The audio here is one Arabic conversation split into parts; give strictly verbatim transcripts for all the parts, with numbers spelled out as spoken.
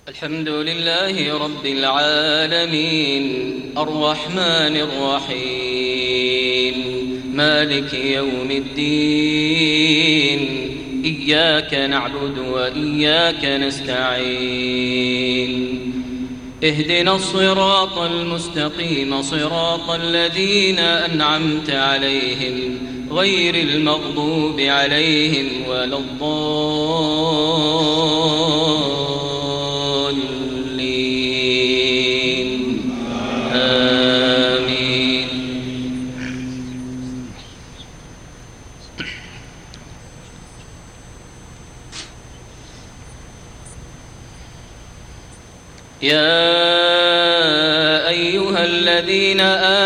الحمد لله رب العالمين الرحمن الرحيم مالك يوم الدين إياك نعبد وإياك نستعين اهدنا الصراط المستقيم صراط الذين أنعمت عليهم غير المغضوب عليهم ولا الضالين آمين. يا أيها الذين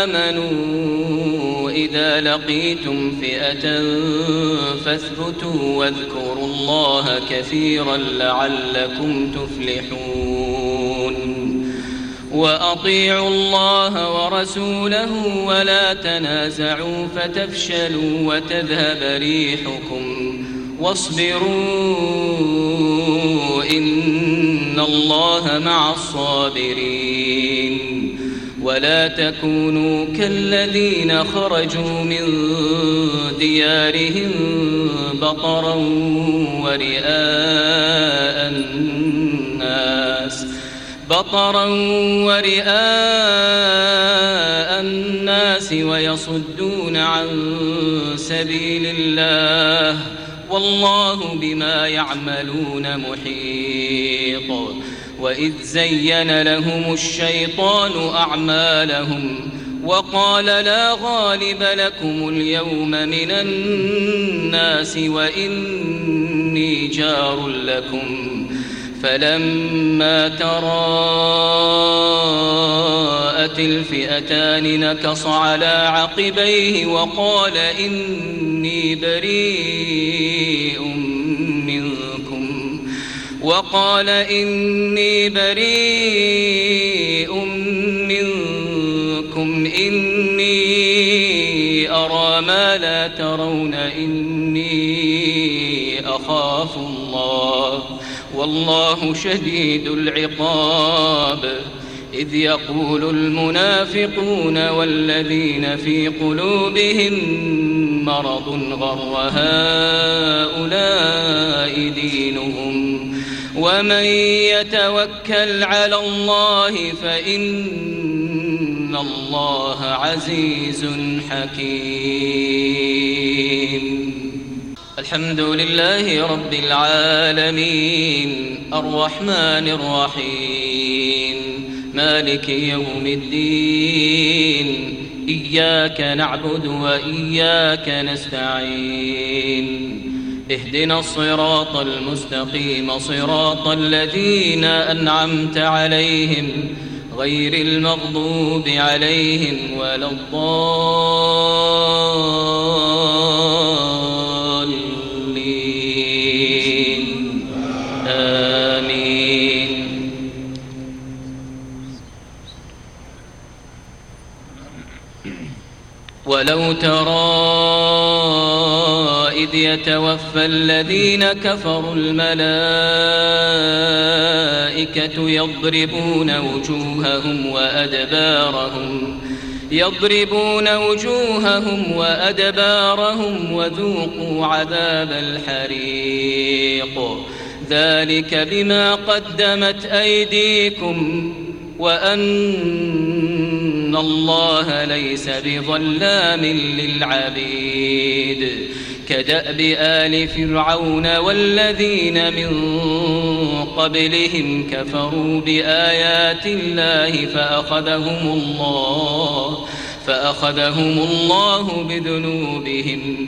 آمنوا إذا لقيتم فئة فاثبتوا واذكروا الله كثيرا لعلكم تفلحون وأطيعوا الله ورسوله ولا تنازعوا فتفشلوا وتذهب ريحكم واصبروا إن الله مع الصابرين ولا تكونوا كالذين خرجوا من ديارهم بطرا ورئاء الناس بطرا ورئاء الناس ويصدون عن سبيل الله والله بما يعملون محيط. وإذ زين لهم الشيطان أعمالهم وقال لا غالب لكم اليوم من الناس وإني جار لكم فلما تراءت الفئتان نكص على عقبيه وقال إني بريء منكم وقال إني بريء منكم إني أرى ما لا ترون إني أخاف الله والله شديد العقاب. إذ يقول المنافقون والذين في قلوبهم مرض غر هؤلاء دينهم ومن يتوكل على الله فإن الله عزيز حكيم. الحمد لله رب العالمين الرحمن الرحيم مالك يوم الدين إياك نعبد وإياك نستعين اهدنا الصراط المستقيم صراط الذين أنعمت عليهم غير المغضوب عليهم ولا الضالين آمين. ولو ترى إذ يتوفى الذين كفروا الملائكة يضربون وجوههم وأدبارهم يضربون وجوههم وأدبارهم وذوقوا عذاب الحريق ذلك بما قدمت أيديكم وأن الله ليس بظلام للعبيد. كدأب آل فرعون والذين من قبلهم كفروا بآيات الله فأخذهم الله فأخذهم الله بذنوبهم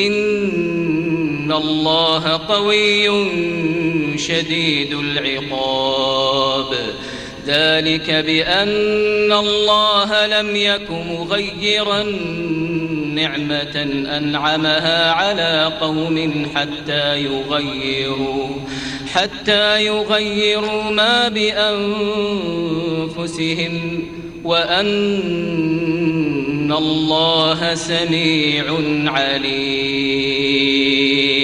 إن الله قوي شديد العقاب. ذلك بأن الله لم يك مغيرا نعمة أنعمها على قوم حتى يغيروا حتى يغيروا ما بأنفسهم وأن الله سميع عليم.